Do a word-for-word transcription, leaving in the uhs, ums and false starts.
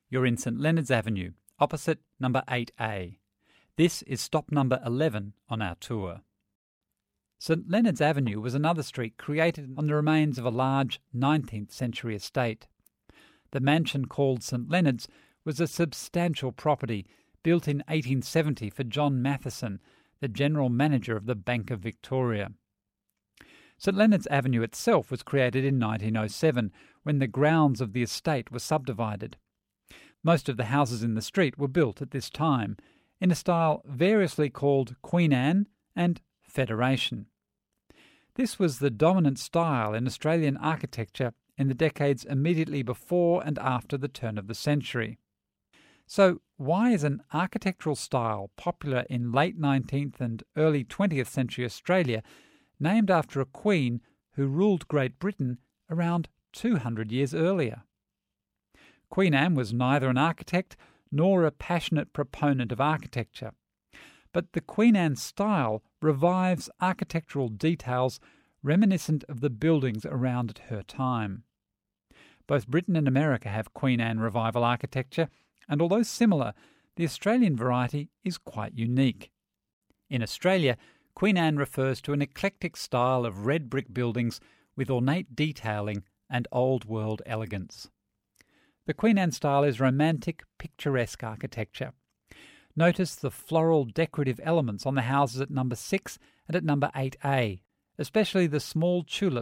You're in St Leonards Avenue, opposite number eight A. This is stop number eleven on our tour. St Leonards Avenue was another street created on the remains of a large nineteenth century estate. The mansion called St Leonards was a substantial property built in eighteen seventy for John Matheson, the general manager of the Bank of Victoria. St Leonards Avenue itself was created in nineteen oh seven, when the grounds of the estate were subdivided. Most of the houses in the street were built at this time, in a style variously called Queen Anne and Federation. This was the dominant style in Australian architecture in the decades immediately before and after the turn of the century. So why is an architectural style popular in late nineteenth and early twentieth century Australia named after a queen who ruled Great Britain around two hundred years earlier? Queen Anne was neither an architect nor a passionate proponent of architecture, but the Queen Anne style revives architectural details reminiscent of the buildings around at her time. Both Britain and America have Queen Anne revival architecture, and although similar, the Australian variety is quite unique. In Australia, Queen Anne refers to an eclectic style of red brick buildings with ornate detailing and old-world elegance. The Queen Anne style is romantic, picturesque architecture. Notice the floral decorative elements on the houses at number six and at number eight A, especially the small tulip